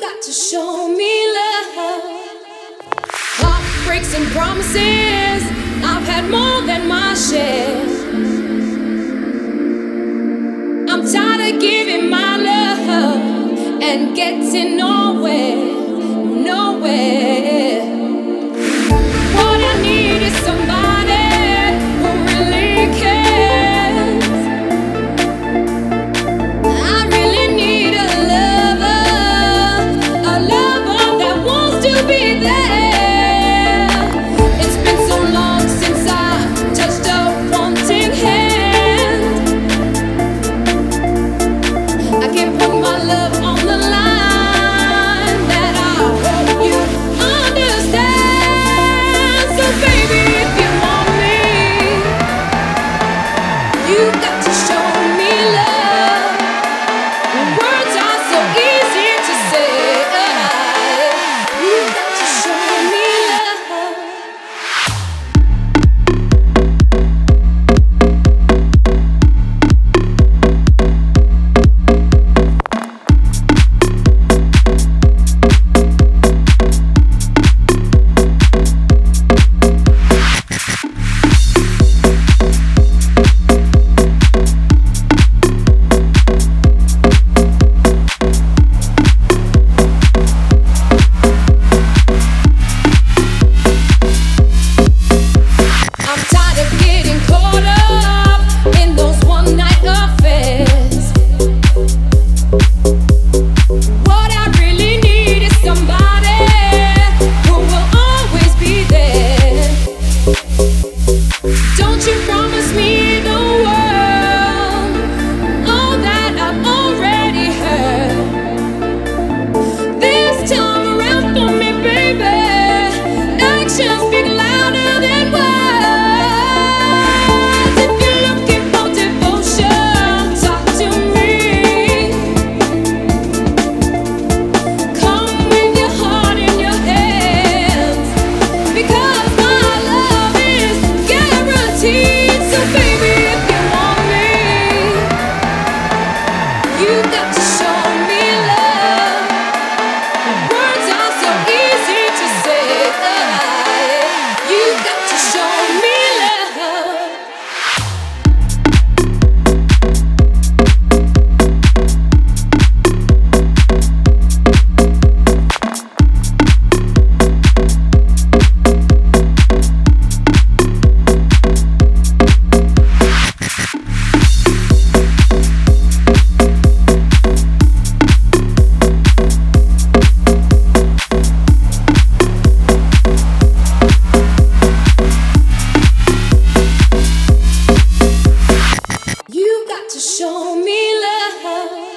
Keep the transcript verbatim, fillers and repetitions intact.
got to show me love. Heartbreaks and promises, I've had more than my share. I'm tired of giving my love and getting nowhere, nowhere. What I need is somebody who really cares. I really need a lover, a lover that wants to be there. It's been so long since I touched a wanting hand. I can't put my love on the line, that I hope you understand. So baby, if you want me, you got to show me love. Words are so easy to say. You got to show me love. I'm tired of getting caught up in those one-night affairs. What I really need is somebody who will always be there. Don't you promise me the world, all that I've already heard. This time around for me, baby, actions speak louder than words. If you're looking for devotion, talk to me. Come with your heart in your hands, because my love is guaranteed. So baby, if you want me, you got to show me love. Words are so easy to say. You got to show me love. You got to show me love.